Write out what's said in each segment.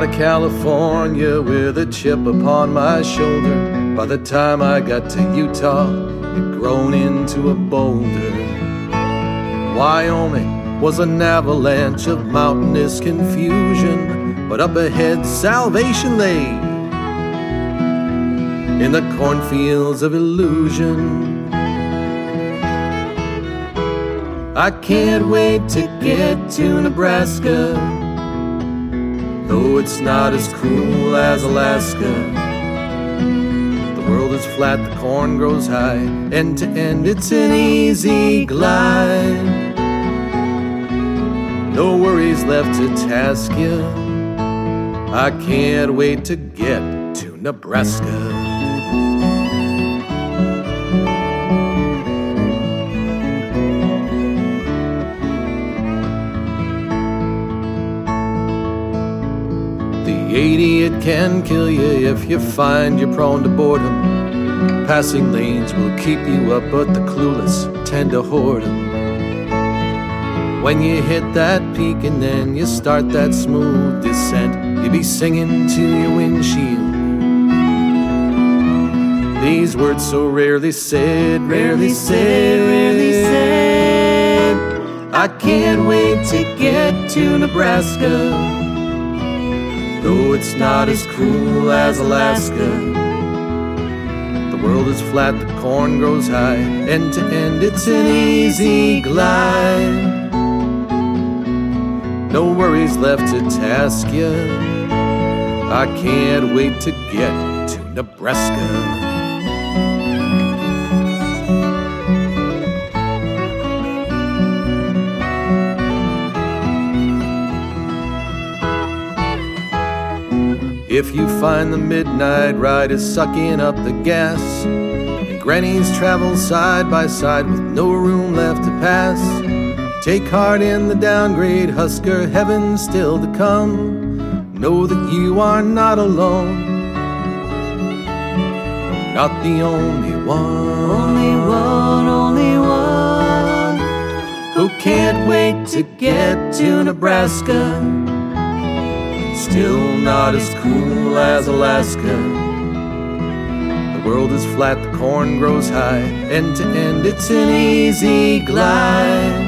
of California with a chip upon my shoulder. By the time I got to Utah, it grown into a boulder. Wyoming was an avalanche of mountainous confusion, but up ahead salvation lay in the cornfields of illusion. I can't wait to get to Nebraska, though it's not as cool as Alaska. The world is flat, the corn grows high, end to end it's an easy glide. No worries left to task you. I can't wait to get to Nebraska. The 80, it can kill you if you find you're prone to boredom. Passing lanes will keep you up, but the clueless tend to hoard them. When you hit that peak and then you start that smooth descent, you be singing to your windshield these words so rarely said, rarely said, rarely said. I can't wait to get to Nebraska, though it's not as cool as Alaska. The world is flat, the corn grows high, end to end it's an easy glide. No worries left to task you. I can't wait to get to Nebraska. If you find the midnight ride is sucking up the gas, and grannies travel side by side with no room left to pass, take heart in the downgrade, Husker, heaven still to come. Know that you are not alone, not the only one. Only one, only one, who can't wait to get to Nebraska. Still not as cool as Alaska. The world is flat, the corn grows high, end to end it's an easy glide.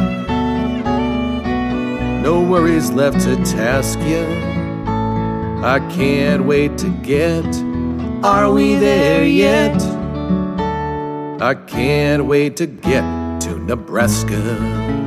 No worries left to task you. I can't wait to get. Are we there yet? I can't wait to get to Nebraska.